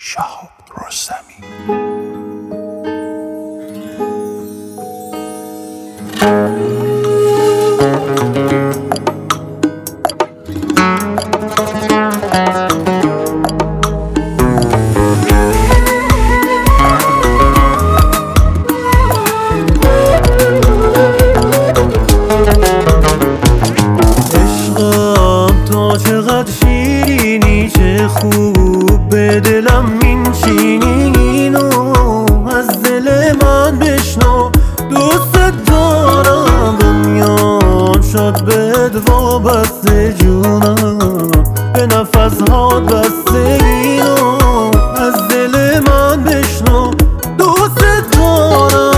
شهاب رستمی. عشقم تا چقدر شیرینی، چه خوب به دلم مینشینی، اینو از دل من بشنو، دوست دارم دنیام شد بهت وابسته، جونم به نفس‌هات بسته، اینو از دل من بشنو، دوست دارم.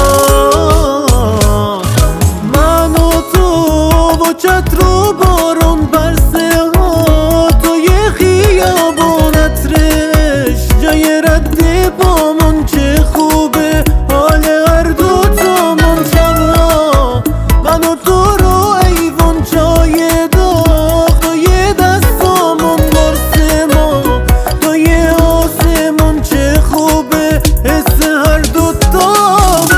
من و تو و چتر و بارون برسه ها، توی خیابون عطرش جای رد پامون، چه خوبه حال هر دوتامون. شبا من و تو رو ایوون چای داغ، توی دستامون برسه ما توی آسمون، چه خوبه حس هر دوتامون.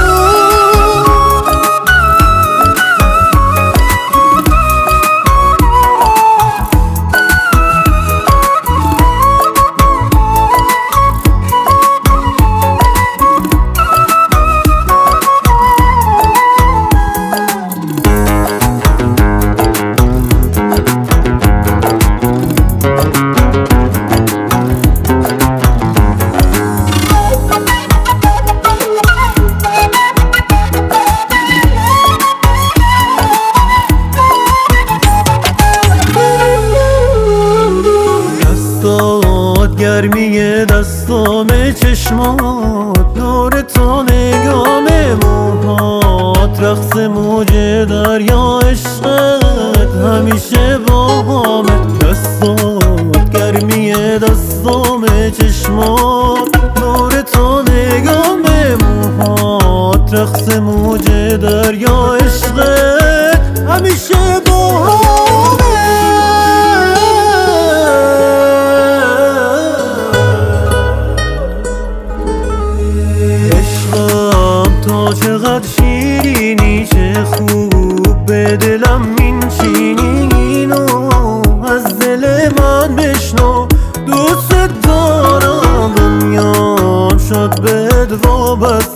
گرمی دستام، چشمات نور تو، نگام موهات رقص موج دریا، عشقت همیشه باهامه. دستات گرمی دستام، چشمات نور تو، نگام موهات رقص موج دریا، عشقت همیشه باهامه. تا چقدر شیرینی، چه خوب به دلم مینشینی، اینو از دل من بشنو، دوست دارم دنیام شد بهت وابسته.